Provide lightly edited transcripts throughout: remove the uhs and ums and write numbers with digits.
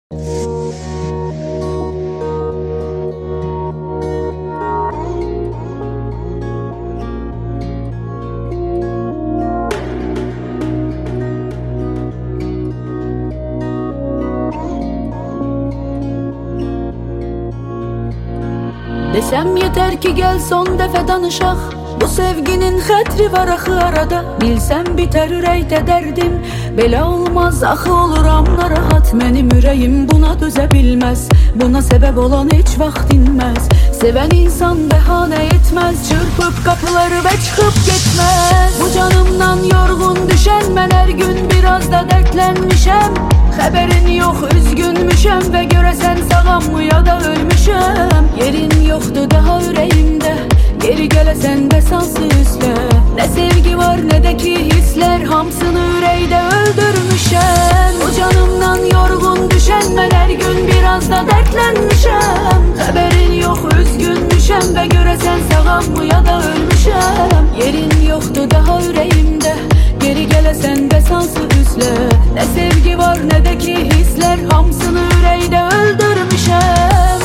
Desem yeter ki gel son defa danışaq. Bu sevginin xətri var axı arada. Bilsəm bitər ürəkdə dərdim. Belə olmaz axı oluram narahat. Mənim ürəyim buna dözə bilməz. Buna səbəb olan heç vaxt dinməz. Sevən insan bəhanə etməz. Çırpıb qapıları və çıxıb getməz. Bu canımdan yorğun düşən mən hər gün biraz da dərtlənmişəm. Xəbərin yox üzgünmüşəm və görəsən sağam ya da ölmüşəm. Yerin yoxdur daha ürəyimdə. Geri gələsən də sansız üstə. Nə sevgi var nə də ki hisslər. Hamısını ürəkdə öldürmüşəm. Bu canımdan yorğun düşən mən hər gün biraz da dərtlənmişəm. Xəbərin yox üzgünmüşəm və görəsən sağam ya da ölmüşəm. Yerin yoxdur daha ürəyimdə. Geri gələsən də sansız üstə. Nə sevgi var nə də ki hisslər. Hamısını ürəkdə öldürmüşəm.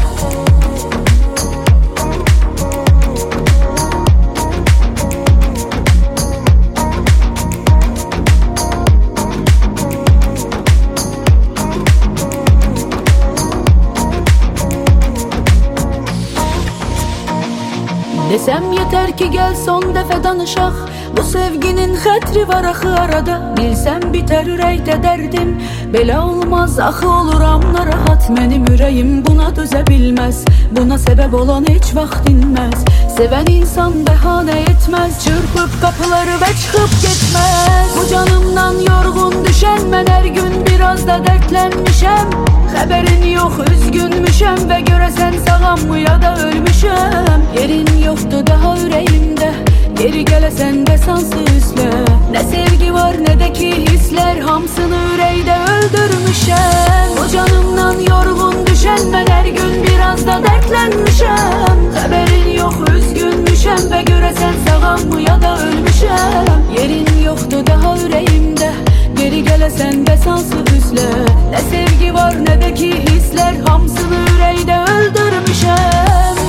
Desəm yeter ki gel son dəfə danışaq. Bu sevginin xətri var axı arada. Bilsəm bitər ürəkdə dərdim. Belə olmaz axı oluram narahat. Mənim ürəyim buna dözə bilməz. Buna səbəb olan heç vaxt dinməz. Sevən insan bəhanə etməz. Çırpıb qapıları və çıxıb getməz. Bu canımdan yorğun düşən mən hər gün biraz da dərtlənmişəm. Xəbərin yox üzgünmüşəm və görəsən sağam ya da ölmüşəm. Yerin yoxdur daha ürəyimdə. Geri gələsən də sansız üstə. Nə sevgi var nə də ki hisslər. Hamısını ürəkdə öldürmüşəm. Bu canımdan yorğun düşən mən hər gün biraz da dərtlənmişəm. Xəbərin yox üzgünmüşəm və görəsən sağam ya da ölmüşəm. Yerin yoxdur daha ürəyimdə. Geri gələsən də sansız üstə. Nə sevgi var nə də ki hisslər. Hamısını ürəkdə öldürmüşəm.